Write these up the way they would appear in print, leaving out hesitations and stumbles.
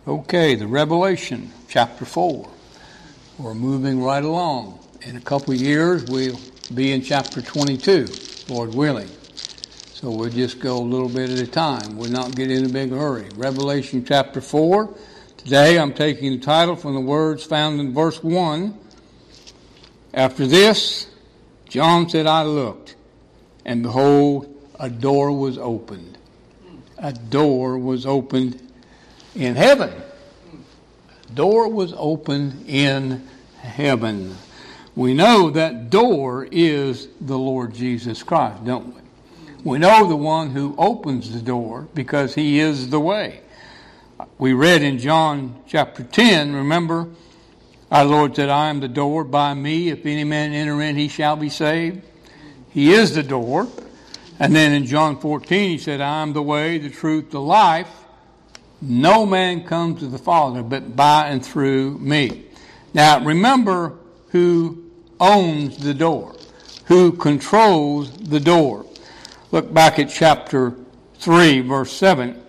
Okay, the Revelation, chapter 4. We're moving right along. In a couple of years, we'll be in chapter 22, Lord willing. So we'll just go a little bit at a time. We'll not get in a big hurry. Revelation chapter 4. Today I'm taking the title from the words found in verse 1. After this, John said, I looked, and behold, a door was opened. A door was opened in heaven. A door was opened in heaven. We know that door is the Lord Jesus Christ, don't we? We know the one who opens the door because he is the way. We read in John chapter 10, remember, our Lord said, I am the door, by me, if any man enter in, he shall be saved. He is the door. And then in John 14, he said, I am the way, the truth, the life. No man comes to the Father but by and through me. Now, remember who owns the door, who controls the door. Look back at chapter 3, verse 7.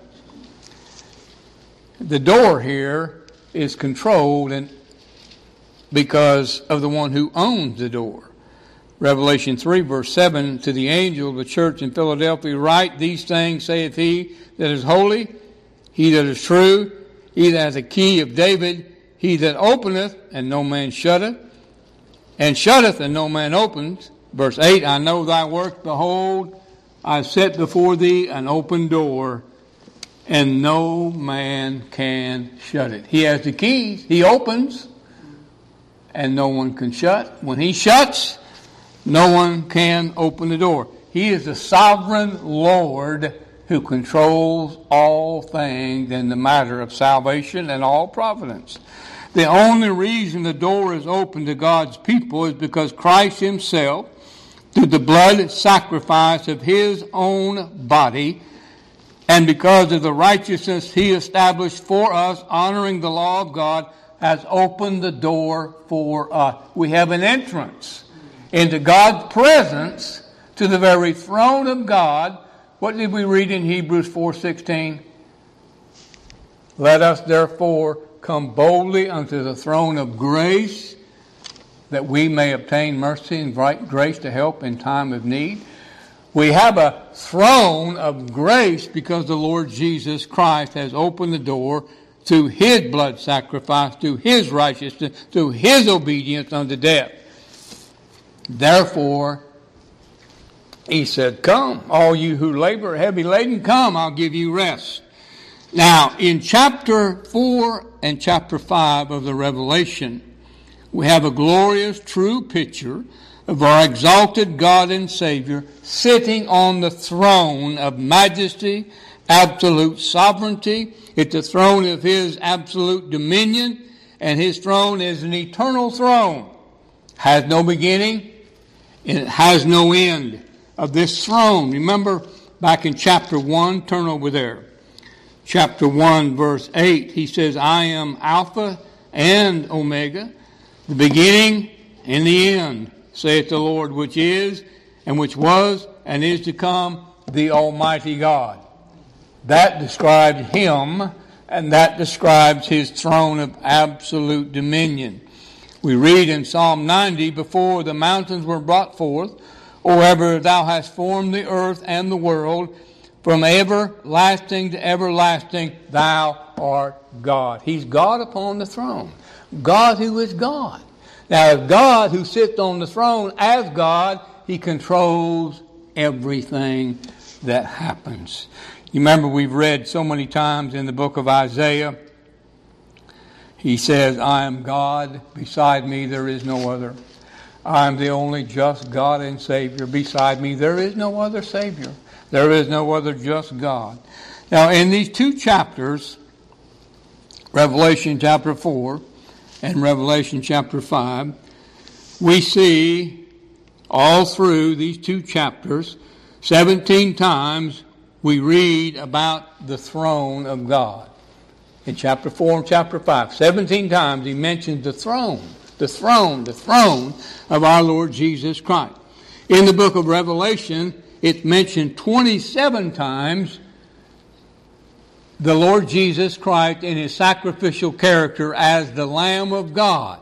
The door here is controlled because of the one who owns the door. Revelation 3, verse 7, to the angel of the church in Philadelphia, write, these things saith he that is holy, he that is true, he that has a key of David, he that openeth, and no man shutteth, and shutteth, and no man opens. Verse 8, I know thy works, behold, I set before thee an open door, and no man can shut it. He has the keys, he opens, and no one can shut. When he shuts, no one can open the door. He is the sovereign Lord who controls all things in the matter of salvation and all providence. The only reason the door is open to God's people is because Christ himself, through the blood sacrifice of his own body, and because of the righteousness he established for us, honoring the law of God, has opened the door for us. We have an entrance into God's presence, to the very throne of God. What did we read in Hebrews 4:16? Let us therefore come boldly unto the throne of grace, that we may obtain mercy and grace to help in time of need. We have a throne of grace because the Lord Jesus Christ has opened the door through his blood sacrifice, through his righteousness, through his obedience unto death. Therefore, he said, come, all you who labor heavy laden, come, I'll give you rest. Now, in chapter 4 and chapter 5 of the Revelation, we have a glorious, true picture of our exalted God and Savior sitting on the throne of majesty, absolute sovereignty. It's the throne of his absolute dominion, and his throne is an eternal throne. Has no beginning, and it has no end of this throne. Remember back in chapter 1, turn over there. Chapter 1, verse 8, he says, I am Alpha and Omega, the beginning and the end, saith the Lord, which is, and which was, and is to come, the Almighty God. That describes him, and that describes his throne of absolute dominion. We read in Psalm 90, before the mountains were brought forth, O ever thou hast formed the earth and the world, from everlasting to everlasting, thou art God. He's God upon the throne. God who is God. Now, as God who sits on the throne as God, he controls everything that happens. You remember we've read so many times in the book of Isaiah, he says, I am God, beside me there is no other. I am the only just God and Savior. Beside me there is no other Savior. There is no other just God. Now in these two chapters, Revelation chapter 4 and Revelation chapter 5, we see all through these two chapters, 17 times we read about the throne of God. In chapter 4 and chapter 5, 17 times he mentions the throne of our Lord Jesus Christ. In the book of Revelation, it's mentioned 27 times the Lord Jesus Christ in his sacrificial character as the Lamb of God.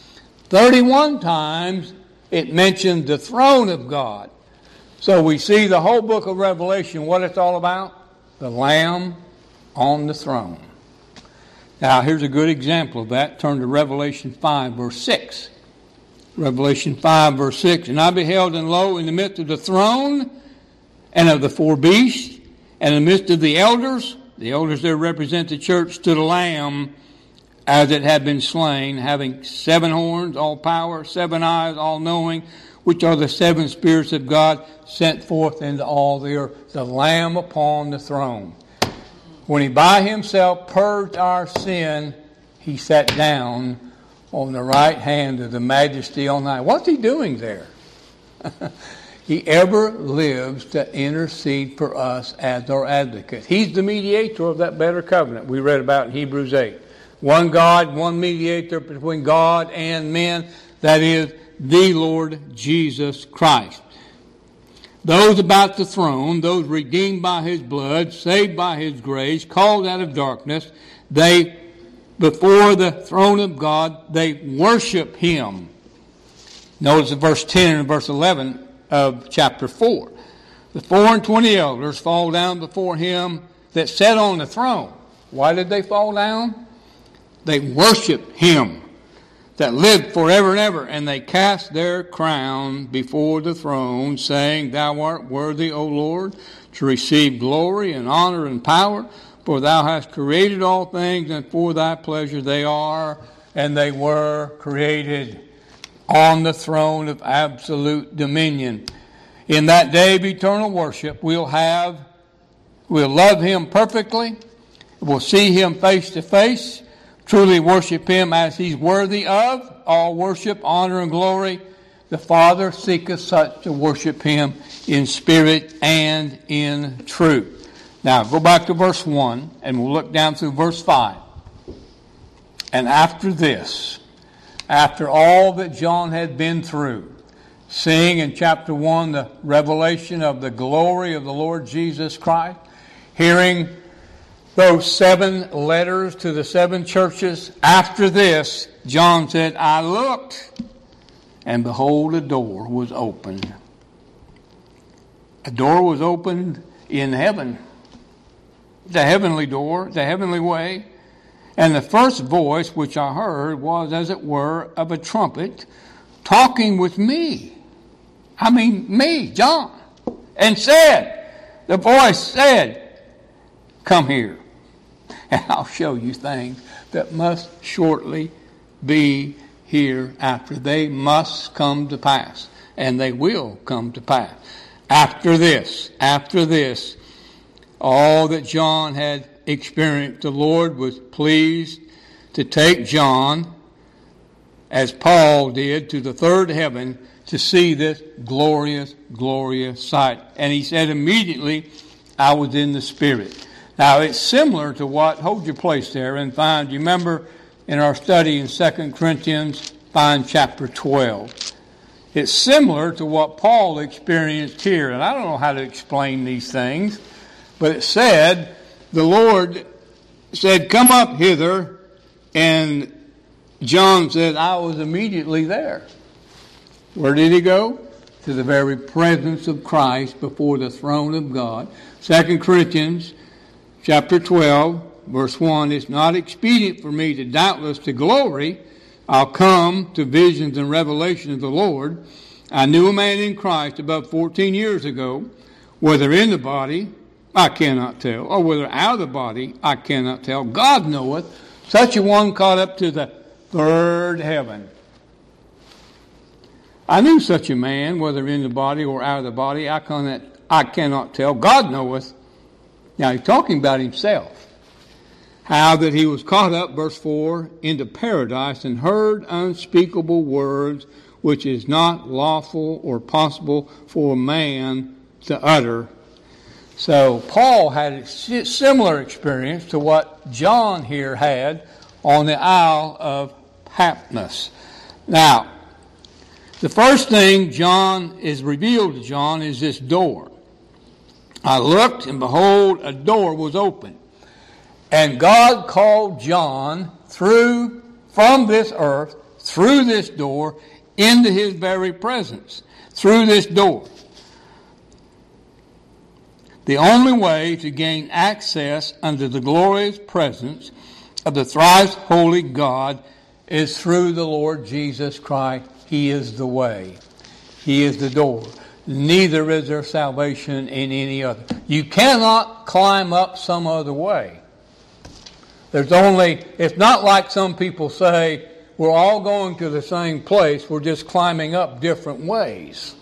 31 times it mentioned the throne of God. So we see the whole book of Revelation, what it's all about? The Lamb on the throne. Now here's a good example of that. Turn to Revelation 5, verse 6. Revelation 5, verse 6. And I beheld, and lo, in the midst of the throne and of the four beasts, and in the midst of the elders there represent the church, stood a lamb as it had been slain, having 7 horns, all power, 7 eyes, all knowing, which are the 7 spirits of God sent forth into all the earth. The Lamb upon the throne. When he by himself purged our sin, he sat down on the right hand of the Majesty on high. What's he doing there? He ever lives to intercede for us as our advocate. He's the mediator of that better covenant we read about in Hebrews 8. One God, one mediator between God and men, that is the Lord Jesus Christ. Those about the throne, those redeemed by his blood, saved by his grace, called out of darkness, they, before the throne of God, they worship him. Notice in verse 10 and verse 11 of chapter 4. The 24 elders fall down before him that sat on the throne. Why did they fall down? They worship him that lived forever and ever, and they cast their crown before the throne, saying, Thou art worthy, O Lord, to receive glory and honor and power, for thou hast created all things, and for thy pleasure they are, and they were created. On the throne of absolute dominion. In that day of eternal worship, we'll love him perfectly, we'll see him face to face, truly worship him as he's worthy of all worship, honor, and glory. The Father seeketh such to worship him in spirit and in truth. Now, go back to verse 1, and we'll look down through verse 5. And after this, after all that John had been through, seeing in chapter 1 the revelation of the glory of the Lord Jesus Christ, hearing those 7 letters to the 7 churches, after this, John said, I looked, and behold, a door was opened. A door was opened in heaven. The heavenly door, the heavenly way. And the first voice which I heard was, as it were, of a trumpet, talking with me. I mean, me, John. And the voice said, come here, and I'll show you things that must shortly be hereafter. They must come to pass, and they will come to pass. After this, all that John had experienced, the Lord was pleased to take John, as Paul did, to the third heaven to see this glorious, glorious sight. And he said, immediately I was in the Spirit. Now it's similar to what, hold your place there and find, you remember in our study in 2 Corinthians, find chapter 12. It's similar to what Paul experienced here. And I don't know how to explain these things, but it said, the Lord said, come up hither, and John said, I was immediately there. Where did he go? To the very presence of Christ before the throne of God. 2 Corinthians chapter 12, verse 1, it's not expedient for me to doubtless to glory. I'll come to visions and revelation of the Lord. I knew a man in Christ about 14 years ago, whether in the body, I cannot tell, or whether out of the body, I cannot tell. God knoweth. Such a one caught up to the third heaven. I knew such a man, whether in the body or out of the body, I cannot tell. God knoweth. Now he's talking about himself. How that he was caught up, verse 4, into paradise and heard unspeakable words which is not lawful or possible for a man to utter. So Paul had a similar experience to what John here had on the Isle of Patmos. Now, the first thing John is revealed to John is this door. I looked, and behold, a door was open. And God called John from this earth, through this door, into his very presence. Through this door. The only way to gain access under the glorious presence of the thrice holy God is through the Lord Jesus Christ. He is the way. He is the door. Neither is there salvation in any other. You cannot climb up some other way. It's not like some people say, we're all going to the same place, we're just climbing up different ways.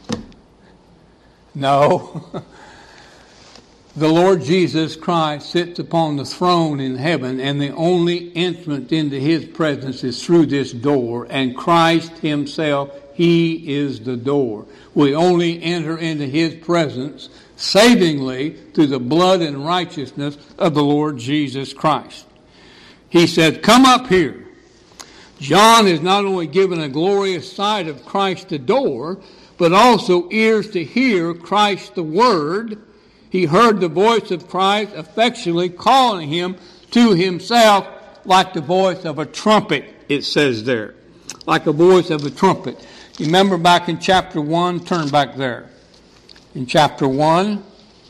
No. The Lord Jesus Christ sits upon the throne in heaven, and the only entrance into his presence is through this door, and Christ himself, he is the door. We only enter into his presence savingly through the blood and righteousness of the Lord Jesus Christ. He said, come up here. John is not only given a glorious sight of Christ the door, but also ears to hear Christ the Word. He heard the voice of Christ effectually calling him to himself like the voice of a trumpet, it says there. Like the voice of a trumpet. You remember back in chapter 1, turn back there. In chapter 1,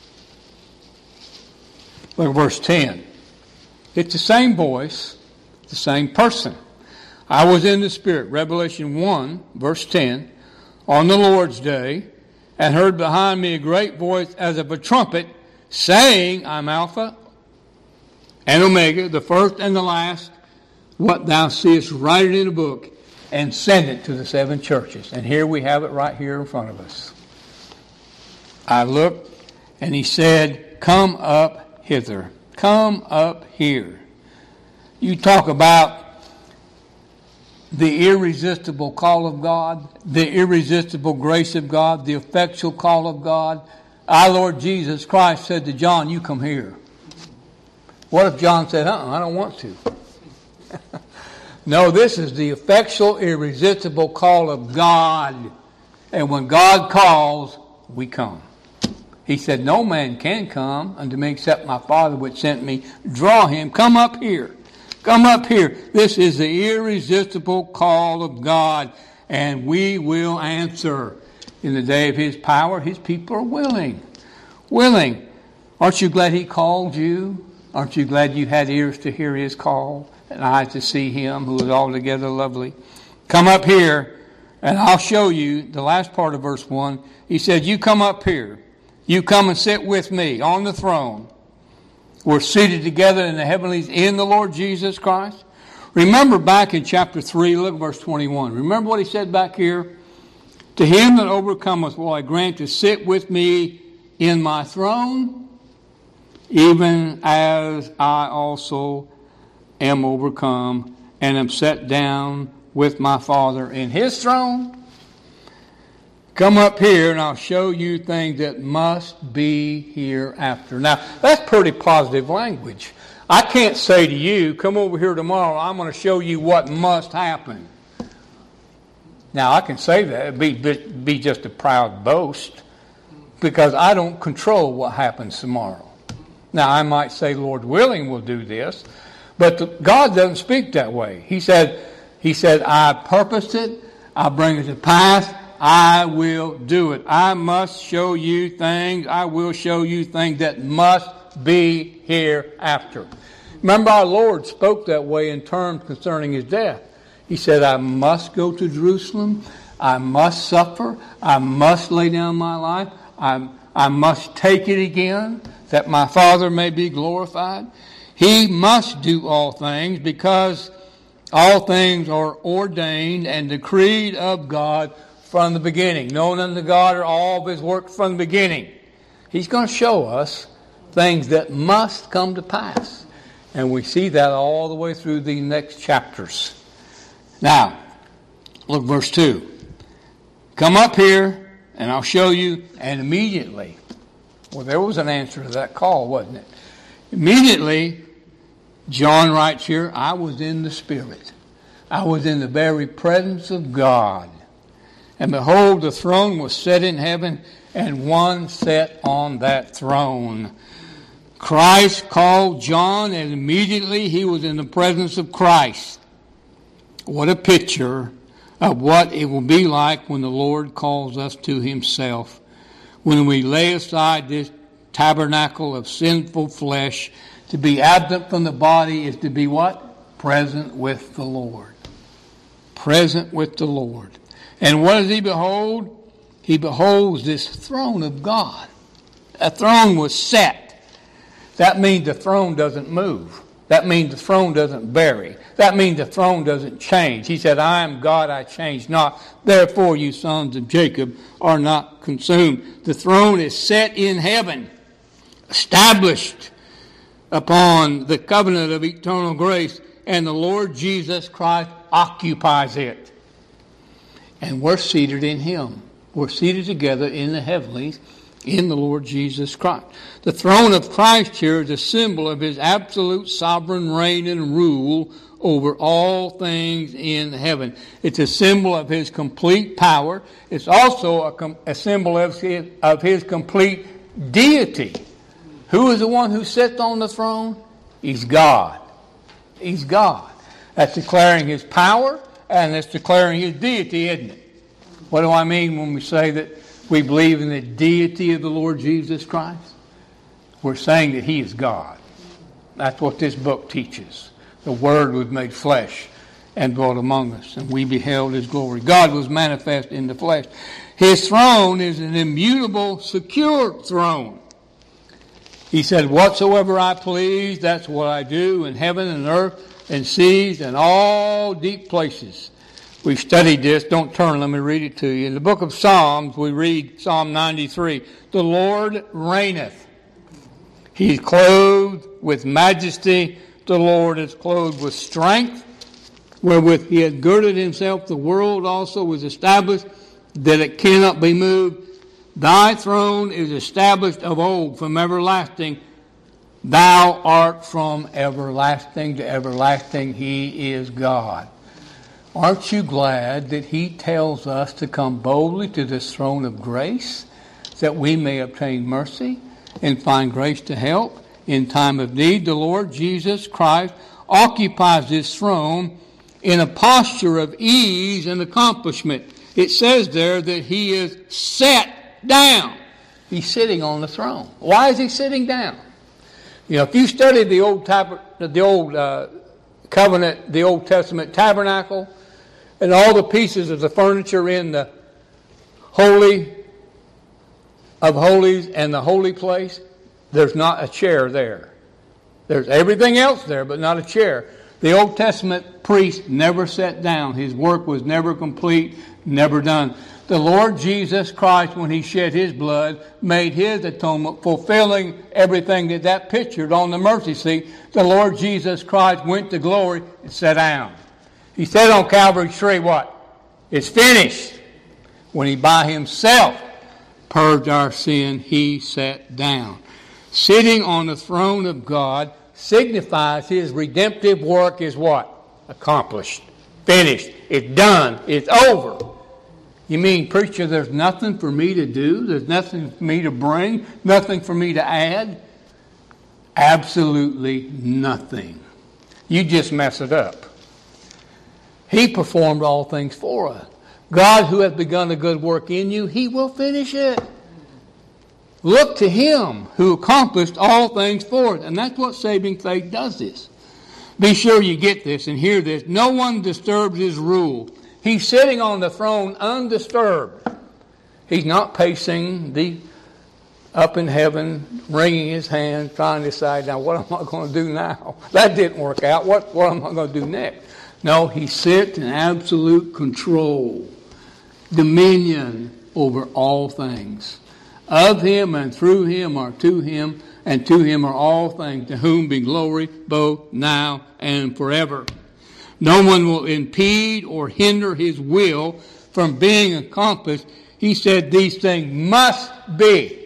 look at verse 10. It's the same voice, the same person. I was in the Spirit, Revelation 1, verse 10, on the Lord's day, and heard behind me a great voice as of a trumpet, saying, I'm Alpha and Omega, the first and the last. What thou seest, write it in a book, and send it to the 7 churches. And here we have it right here in front of us. I looked, and he said, come up hither. Come up here. You talk about the irresistible call of God, the irresistible grace of God, the effectual call of God. Our Lord Jesus Christ said to John, you come here. What if John said, I don't want to? No, this is the effectual, irresistible call of God. And when God calls, we come. He said, no man can come unto me except my Father which sent me. Draw him. Come up here. Come up here. This is the irresistible call of God, and we will answer. In the day of his power, his people are willing. Willing. Aren't you glad he called you? Aren't you glad you had ears to hear his call and eyes to see him who is altogether lovely? Come up here, and I'll show you the last part of verse 1. He said, you come up here. You come and sit with me on the throne. We're seated together in the heavenlies in the Lord Jesus Christ. Remember back in chapter 3, look at verse 21. Remember what he said back here? To him that overcometh will I grant to sit with me in my throne, even as I also am overcome and am set down with my Father in his throne. Come up here and I'll show you things that must be hereafter. Now, that's pretty positive language. I can't say to you, come over here tomorrow, I'm going to show you what must happen. Now, I can say that. It'd be just a proud boast because I don't control what happens tomorrow. Now, I might say, Lord willing, we'll do this. But God doesn't speak that way. He said, I purposed it. I'll bring it to pass. I will do it. I must show you things. I will show you things that must be hereafter. Remember, our Lord spoke that way in terms concerning his death. He said, I must go to Jerusalem. I must suffer. I must lay down my life. I must take it again, that my Father may be glorified. He must do all things because all things are ordained and decreed of God from the beginning. Known unto God are all of his works from the beginning. He's going to show us things that must come to pass. And we see that all the way through the next chapters. Now, look verse 2. Come up here and I'll show you. And immediately, well, there was an answer to that call, wasn't it? Immediately, John writes here, I was in the Spirit. I was in the very presence of God. And behold, the throne was set in heaven, and one sat on that throne. Christ called John, and immediately he was in the presence of Christ. What a picture of what it will be like when the Lord calls us to himself. When we lay aside this tabernacle of sinful flesh, to be absent from the body is to be what? Present with the Lord. Present with the Lord. And what does he behold? He beholds this throne of God. A throne was set. That means the throne doesn't move. That means the throne doesn't vary. That means the throne doesn't change. He said, I am God, I change not. Therefore, you sons of Jacob are not consumed. The throne is set in heaven, established upon the covenant of eternal grace, and the Lord Jesus Christ occupies it. And we're seated in him. We're seated together in the heavenlies in the Lord Jesus Christ. The throne of Christ here is a symbol of his absolute sovereign reign and rule over all things in heaven. It's a symbol of his complete power. It's also a symbol of his complete deity. Who is the one who sits on the throne? He's God. He's God. That's declaring his power, and it's declaring his deity, isn't it? What do I mean when we say that we believe in the deity of the Lord Jesus Christ? We're saying that he is God. That's what this book teaches. The Word was made flesh and dwelt among us, and we beheld his glory. God was manifest in the flesh. His throne is an immutable, secure throne. He said, whatsoever I please, that's what I do in heaven and earth and seas and all deep places. We've studied this. Don't turn. Let me read it to you. In the book of Psalms, we read Psalm 93. The Lord reigneth. He is clothed with majesty. The Lord is clothed with strength. Wherewith he hath girded himself. The world also was established, that it cannot be moved. Thy throne is established of old, from everlasting. Thou art from everlasting to everlasting. He is God. Aren't you glad that he tells us to come boldly to this throne of grace, that we may obtain mercy and find grace to help in time of need? The Lord Jesus Christ occupies this throne in a posture of ease and accomplishment. It says there that he is set down. He's sitting on the throne. Why is he sitting down? You know, if you study the Old Covenant, the Old Testament tabernacle, and all the pieces of the furniture in the Holy of Holies and the holy place, there's not a chair there. There's everything else there, but not a chair. The Old Testament priest never sat down. His work was never complete, never done. The Lord Jesus Christ, when he shed his blood, made his atonement, fulfilling everything that pictured on the mercy seat. The Lord Jesus Christ went to glory and sat down. He said on Calvary's tree, what? It's finished. When he by himself purged our sin, he sat down. Sitting on the throne of God signifies his redemptive work is what? Accomplished. Finished. It's done. It's over. You mean, preacher, there's nothing for me to do? There's nothing for me to bring? Nothing for me to add? Absolutely nothing. You just mess it up. He performed all things for us. God, who hath begun a good work in you, he will finish it. Look to him who accomplished all things for us. And that's what saving faith does this. Be sure you get this and hear this. No one disturbs his rule. He's sitting on the throne undisturbed. He's not pacing up in heaven, wringing his hands, trying to decide, now what am I going to do now? That didn't work out. What am I going to do next? No, he sits in absolute control, dominion over all things. Of him and through him are to him, and to him are all things, to whom be glory both now and forever. No one will impede or hinder his will from being accomplished. He said these things must be.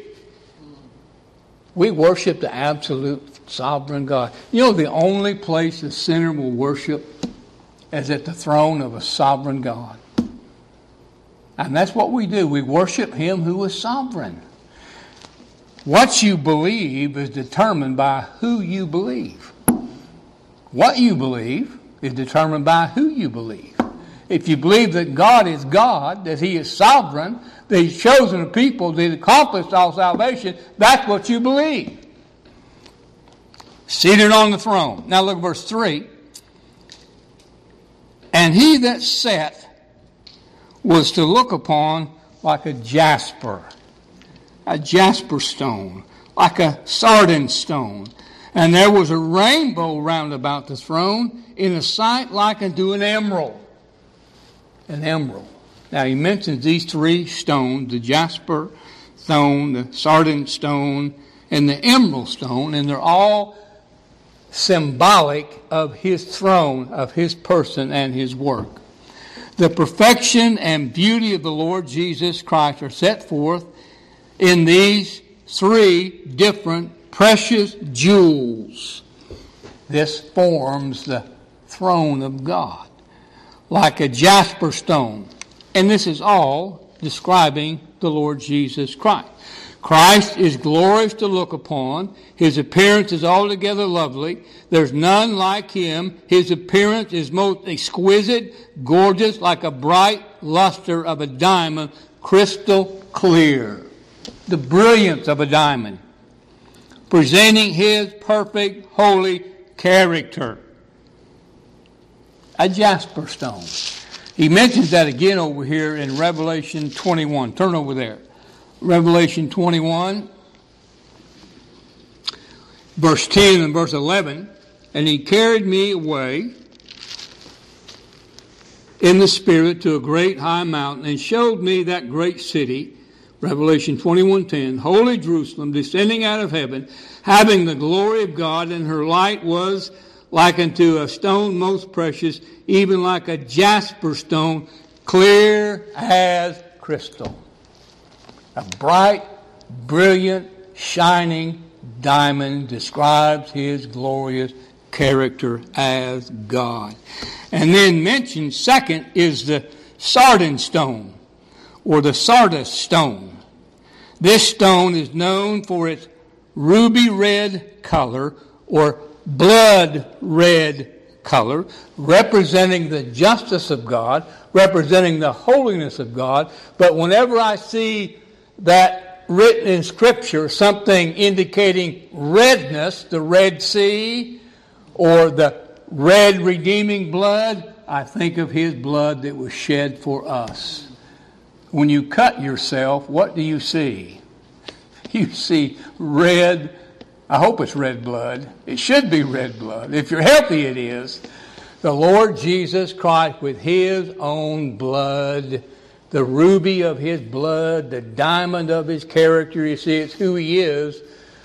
We worship the absolute sovereign God. You know, the only place a sinner will worship is at the throne of a sovereign God. And that's what we do. We worship him who is sovereign. What you believe is determined by who you believe. What you believe is determined by who you believe. If you believe that God is God, that He is sovereign, that He's chosen a people, that He's accomplished all salvation, that's what you believe. Seated on the throne. Now look at verse 3. And he that sat was to look upon like a jasper stone, like a sardine stone. And there was a rainbow round about the throne, in a sight like unto an emerald. An emerald. Now he mentions these three stones, the jasper stone, the sardine stone, and the emerald stone, and they're all symbolic of His throne, of His person and His work. The perfection and beauty of the Lord Jesus Christ are set forth in these three different precious jewels. This forms the throne of God, like a jasper stone. And this is all describing the Lord Jesus Christ. Christ is glorious to look upon. His appearance is altogether lovely. There's none like Him. His appearance is most exquisite, gorgeous, like a bright luster of a diamond, crystal clear. The brilliance of a diamond, presenting His perfect, holy character. A jasper stone. He mentions that again over here in Revelation 21. Turn over there. Revelation 21, verse 10 and verse 11. And He carried me away in the Spirit to a great high mountain, and showed me that great city, Revelation 21:10, holy Jerusalem, descending out of heaven, having the glory of God, and her light was like unto a stone most precious, even like a jasper stone, clear as crystal. A bright, brilliant, shining diamond describes His glorious character as God. And then mentioned second is the sardine stone, or the sardis stone. This stone is known for its ruby red color, or blood red color, representing the justice of God, representing the holiness of God. But whenever I see that written in Scripture, something indicating redness, the Red Sea, or the red redeeming blood, I think of His blood that was shed for us. When you cut yourself, what do you see? You see red. I hope it's red blood. It should be red blood. If you're healthy, it is. The Lord Jesus Christ with His own blood, the ruby of His blood, the diamond of His character. You see, it's who He is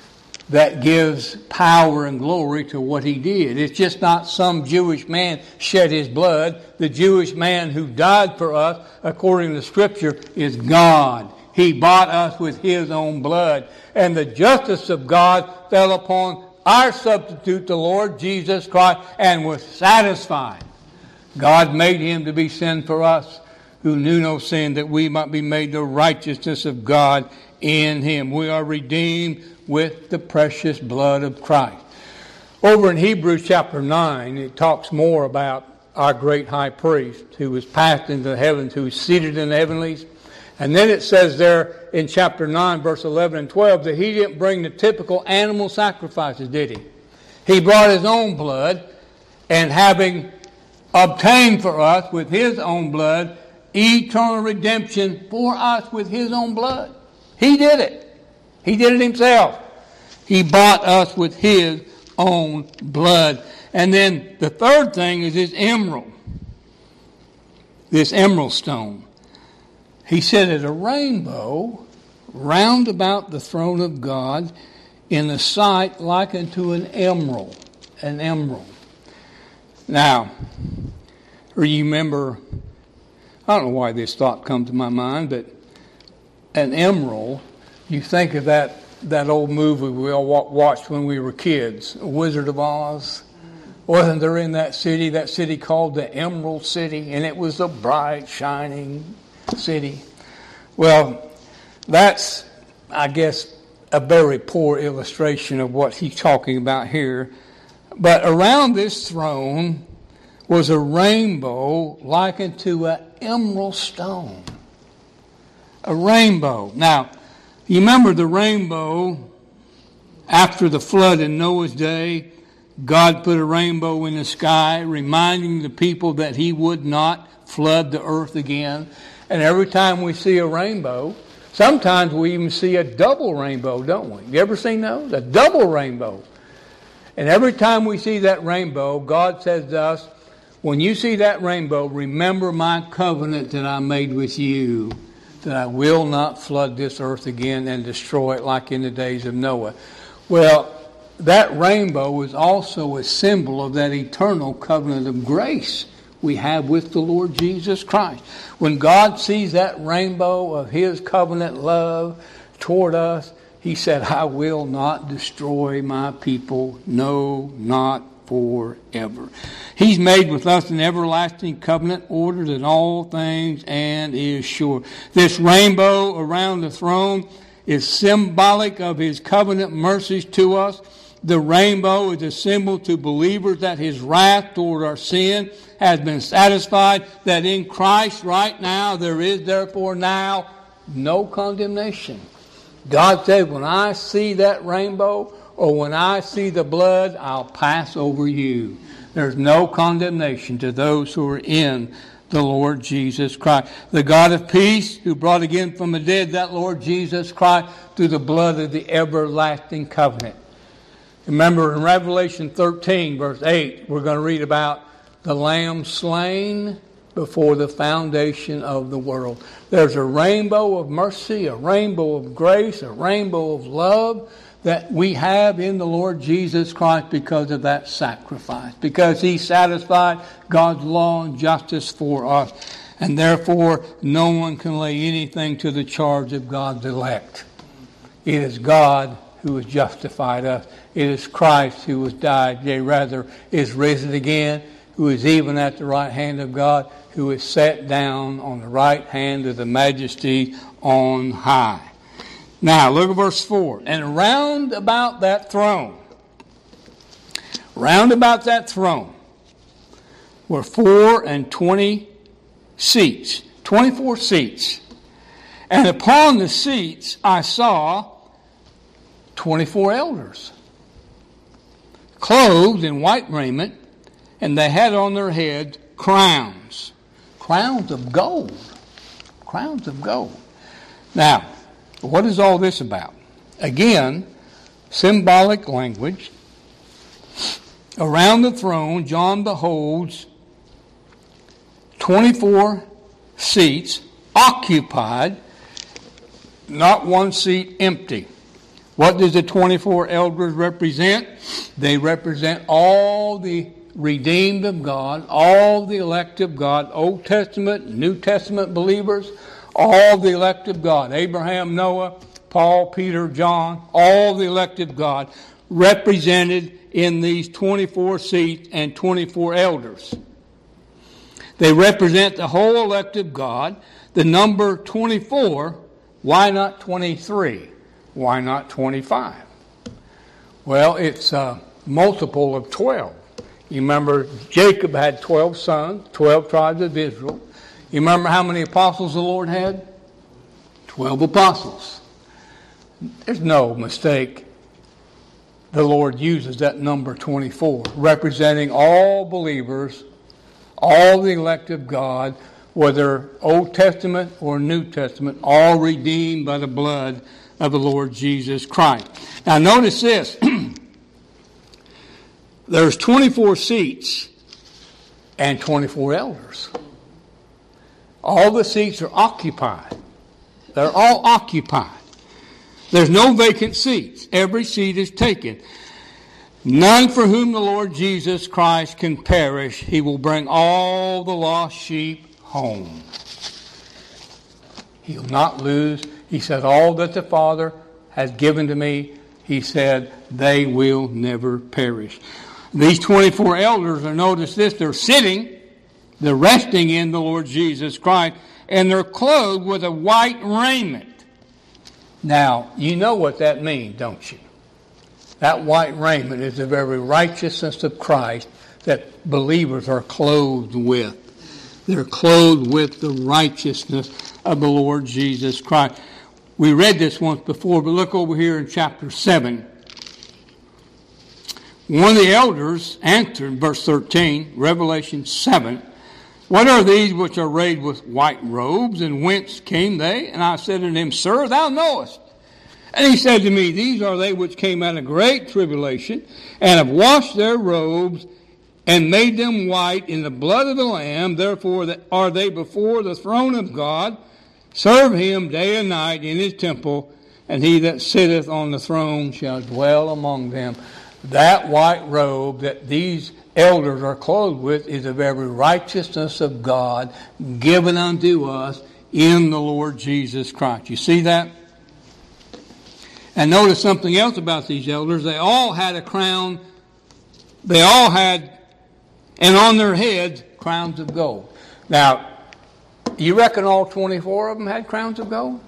that gives power and glory to what He did. It's just not some Jewish man shed his blood. The Jewish man who died for us, according to Scripture, is God. He bought us with His own blood. And the justice of God fell upon our substitute, the Lord Jesus Christ, and was satisfied. God made Him to be sin for us, who knew no sin, that we might be made the righteousness of God in Him. We are redeemed with the precious blood of Christ. Over in Hebrews chapter 9, it talks more about our great high priest who was passed into the heavens, who is seated in the heavenlies. And then it says there in chapter 9, verse 11 and 12, that He didn't bring the typical animal sacrifices, did He? He brought His own blood, and having obtained for us with His own blood eternal redemption for us with His own blood. He did it. He did it Himself. He bought us with His own blood. And then the third thing is this emerald stone. He said it's a rainbow round about the throne of God, in a sight like unto an emerald. An emerald. Now, you remember, I don't know why this thought comes to my mind, but an emerald, you think of that old movie we all watched when we were kids, Wizard of Oz. Wasn't there in that city called the Emerald City? And it was a bright, shining city. Well, that's, I guess, a very poor illustration of what he's talking about here. But around this throne was a rainbow likened to an emerald stone. A rainbow. Now, you remember the rainbow after the flood in Noah's day? God put a rainbow in the sky, reminding the people that he would not flood the earth again. And every time we see a rainbow, sometimes we even see a double rainbow, don't we? You ever seen those? A double rainbow. And every time we see that rainbow, God says to us, when you see that rainbow, remember my covenant that I made with you, that I will not flood this earth again and destroy it like in the days of Noah. Well, that rainbow is also a symbol of that eternal covenant of grace we have with the Lord Jesus Christ. When God sees that rainbow of his covenant love toward us, he said, I will not destroy my people, no, not forever. He's made with us an everlasting covenant, ordered in all things, and is sure. This rainbow around the throne is symbolic of his covenant mercies to us. The rainbow is a symbol to believers that his wrath toward our sin has been satisfied, that in Christ right now there is therefore now no condemnation. God said, when I see that rainbow or when I see the blood, I'll pass over you. There's no condemnation to those who are in the Lord Jesus Christ. The God of peace who brought again from the dead that Lord Jesus Christ through the blood of the everlasting covenant. Remember in Revelation 13 verse 8, we're going to read about the Lamb slain before the foundation of the world. There's a rainbow of mercy, a rainbow of grace, a rainbow of love that we have in the Lord Jesus Christ because of that sacrifice. Because he satisfied God's law and justice for us. And therefore, no one can lay anything to the charge of God's elect. It is God who has justified us. It is Christ who has died, yea, rather, is risen again, who is even at the right hand of God, who is set down on the right hand of the majesty on high. Now, look at verse 4. And round about that throne were 24 seats, 24 seats. And upon the seats I saw 24 elders, clothed in white raiment, and they had on their heads crowns of gold. Crowns of gold. Now, what is all this about? Again, symbolic language. Around the throne, John beholds 24 seats occupied, not one seat empty. What does the 24 elders represent? They represent all the redeemed of God, all the elect of God, Old Testament, New Testament believers, all the elect of God. Abraham, Noah, Paul, Peter, John, all the elect of God represented in these 24 seats and 24 elders. They represent the whole elect of God. The number 24, why not 23? Why not 25? Well, it's a multiple of 12. You remember Jacob had 12 sons, 12 tribes of Israel. You remember how many apostles the Lord had? 12 apostles. There's no mistake. The Lord uses that number 24, representing all believers, all the elect of God, whether Old Testament or New Testament, all redeemed by the blood of the Lord Jesus Christ. Now notice this. There's 24 seats and 24 elders. All the seats are occupied. They're all occupied. There's no vacant seats. Every seat is taken. None for whom the Lord Jesus Christ can perish. He will bring all the lost sheep home. He'll not lose. He said, all that the Father has given to me, he said, they will never perish. These 24 elders are, notice this, they're sitting, they're resting in the Lord Jesus Christ, and they're clothed with a white raiment. Now, you know what that means, don't you? That white raiment is the very righteousness of Christ that believers are clothed with. They're clothed with the righteousness of the Lord Jesus Christ. We read this once before, but look over here in chapter 7. One of the elders answered, verse 13, Revelation 7, "What are these which are arrayed with white robes, and whence came they?" And I said unto him, "Sir, thou knowest." And he said to me, "These are they which came out of great tribulation, and have washed their robes, and made them white in the blood of the Lamb. Therefore are they before the throne of God. Serve him day and night in his temple, and he that sitteth on the throne shall dwell among them." That white robe that these elders are clothed with is the very righteousness of God given unto us in the Lord Jesus Christ. You see that? And notice something else about these elders. They all had a crown. They all had, and on their heads, crowns of gold. Now, you reckon all 24 of them had crowns of gold?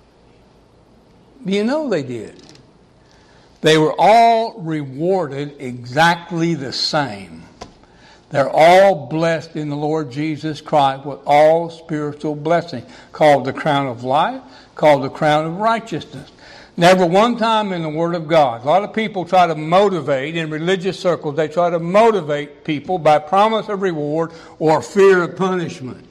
You know they did. They were all rewarded exactly the same. They're all blessed in the Lord Jesus Christ with all spiritual blessing, called the crown of life, called the crown of righteousness. Never one time in the Word of God. A lot of people try to motivate, in religious circles, they try to motivate people by promise of reward or fear of punishment.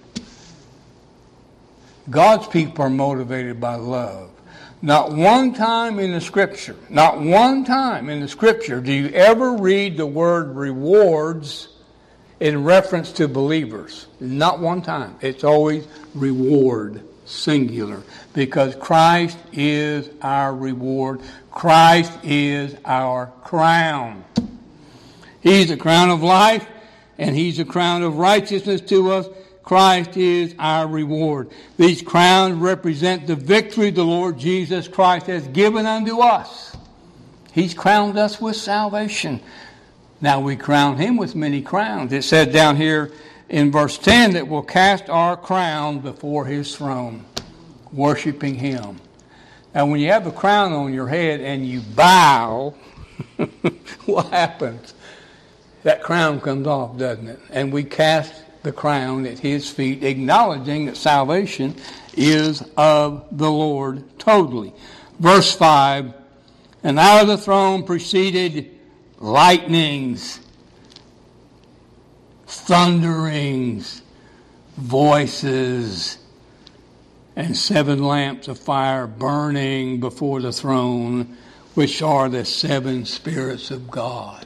God's people are motivated by love. Not one time in the Scripture, not one time in the Scripture do you ever read the word rewards in reference to believers. Not one time. It's always reward, singular, because Christ is our reward. Christ is our crown. He's the crown of life, and He's the crown of righteousness to us. Christ is our reward. These crowns represent the victory the Lord Jesus Christ has given unto us. He's crowned us with salvation. Now we crown Him with many crowns. It said down here in verse 10 that we'll cast our crown before His throne, worshiping Him. And when you have a crown on your head and you bow, what happens? That crown comes off, doesn't it? And we cast the crown at His feet, acknowledging that salvation is of the Lord totally. Verse 5, "And out of the throne proceeded lightnings, thunderings, voices, and 7 lamps of fire burning before the throne, which are the 7 spirits of God."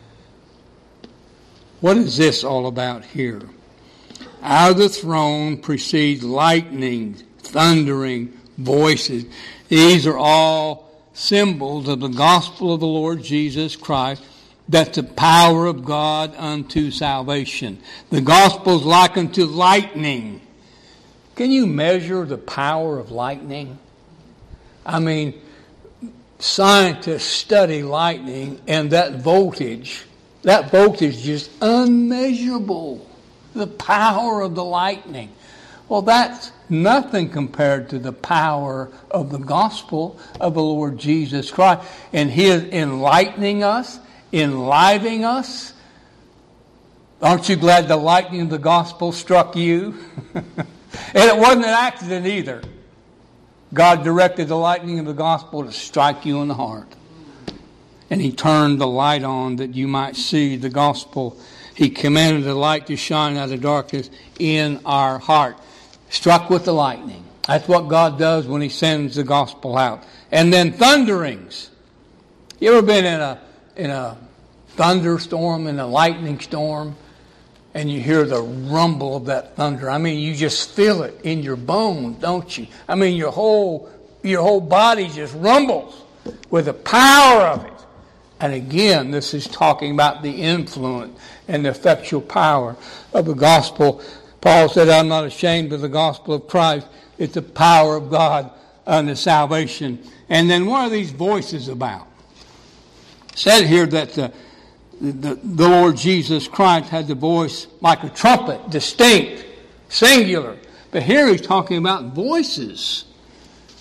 What is this all about here? Out of the throne proceeds lightning, thundering, voices. These are all symbols of the gospel of the Lord Jesus Christ. That's the power of God unto salvation. The gospel is likened to lightning. Can you measure the power of lightning? I mean, scientists study lightning, and that voltage is just unmeasurable. The power of the lightning. Well, that's nothing compared to the power of the gospel of the Lord Jesus Christ. And His enlightening us, enlivening us. Aren't you glad the lightning of the gospel struck you? And it wasn't an accident either. God directed the lightning of the gospel to strike you in the heart. And He turned the light on that you might see the gospel. He commanded the light to shine out of darkness in our heart. Struck with the lightning. That's what God does when He sends the gospel out. And then thunderings. You ever been in a thunderstorm, in a lightning storm, and you hear the rumble of that thunder? I mean, you just feel it in your bones, don't you? I mean, your whole body just rumbles with the power of it. And again, this is talking about the influence and the effectual power of the gospel. Paul said, "I'm not ashamed of the gospel of Christ." It's the power of God unto salvation. And then what are these voices about? It said here that the Lord Jesus Christ had the voice like a trumpet, distinct, singular. But here He's talking about voices.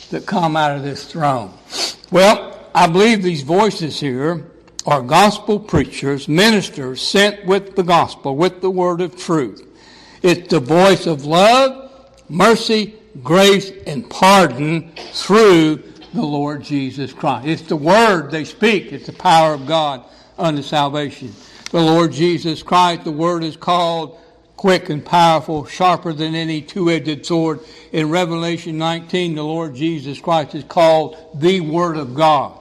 that come out of this throne. Well, I believe these voices here are gospel preachers, ministers sent with the gospel, with the word of truth. It's the voice of love, mercy, grace, and pardon through the Lord Jesus Christ. It's the word they speak. It's the power of God unto salvation. The Lord Jesus Christ, the word is called quick and powerful, sharper than any two-edged sword. In Revelation 19, the Lord Jesus Christ is called the Word of God.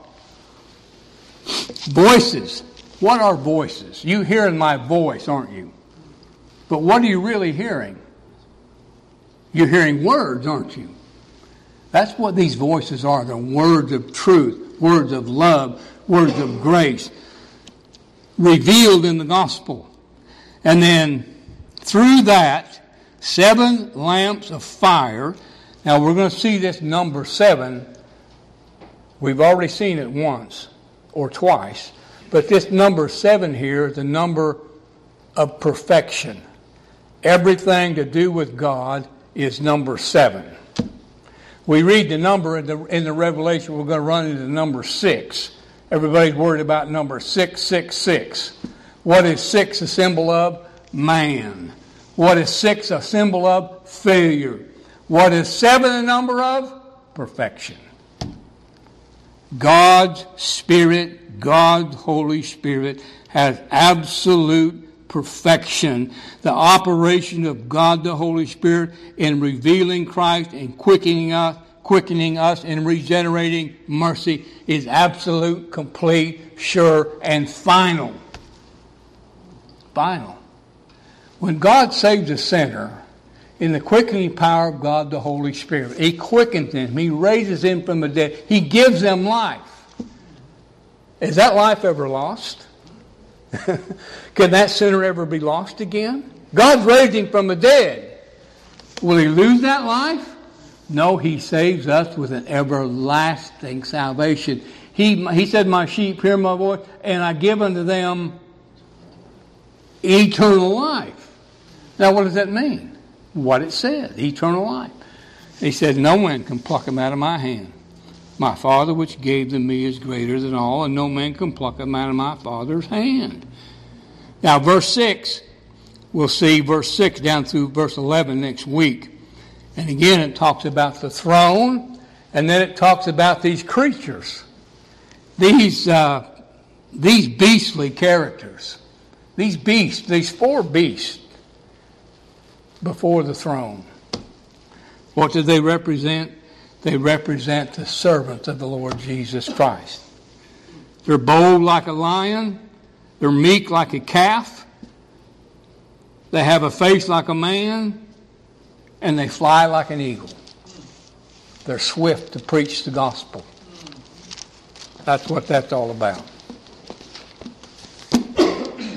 Voices. What are voices? You hearing my voice, aren't you? But what are you really hearing? You're hearing words, aren't you? That's what these voices are. They're words of truth, words of love, words of grace, revealed in the gospel. And then through that, 7 lamps of fire. Now we're going to see this number 7. We've already seen it once or twice. But this number 7 here is the number of perfection. Everything to do with God is number 7. We read the number in the Revelation, we're going to run into number 6. Everybody's worried about number 666. What is 6 a symbol of? Man. What is 6 a symbol of? Failure. What is 7 a number of? Perfection. God's Spirit, God's Holy Spirit has absolute perfection. The operation of God the Holy Spirit in revealing Christ and quickening us and regenerating mercy is absolute, complete, sure, and final. Final. When God saves a sinner, in the quickening power of God the Holy Spirit, He quickens him. He raises him from the dead. He gives them life. Is that life ever lost? Can that sinner ever be lost again? God's raised him from the dead. Will he lose that life? No, He saves us with an everlasting salvation. He said, my sheep hear my voice, and I give unto them eternal life. Now, what does that mean? What it said, eternal life. He said, no man can pluck them out of my hand. My Father which gave them me is greater than all, and no man can pluck them out of my Father's hand. Now, verse 6, we'll see verse 6 down through verse 11 next week. And again, it talks about the throne, and then it talks about these creatures. These beastly characters. These beasts, these 4 beasts before the throne. What do they represent? They represent the servants of the Lord Jesus Christ. They're bold like a lion. They're meek like a calf. They have a face like a man. And they fly like an eagle. They're swift to preach the gospel. That's what that's all about.